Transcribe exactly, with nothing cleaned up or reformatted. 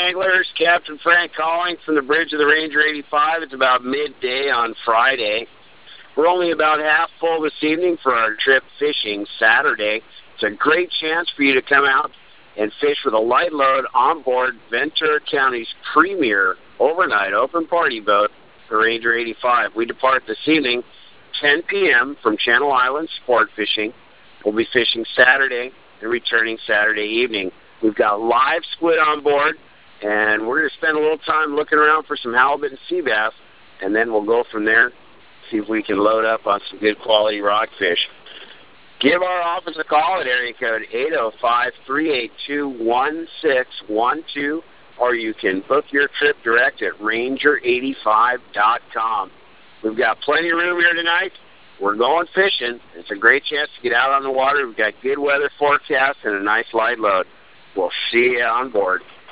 anglers. Captain Frank calling from the bridge of the Ranger eighty-five. It's about midday on Friday. We're only about half full this evening for our trip fishing Saturday. It's a great chance for you to come out and fish with a light load on board Ventura County's premier overnight open party boat, the Ranger eighty-five. We depart this evening, ten p.m. from Channel Island Sport Fishing. We'll be fishing Saturday and returning Saturday evening. We've got live squid on board, and we're going to spend a little time looking around for some halibut and sea bass, and then we'll go from there, see if we can load up on some good quality rockfish. Give our office a call at area code eight oh five, three eight two, one six one two, or you can book your trip direct at ranger eighty-five dot com. We've got plenty of room here tonight. We're going fishing. It's a great chance to get out on the water. We've got good weather forecast and a nice light load. We'll see you on board.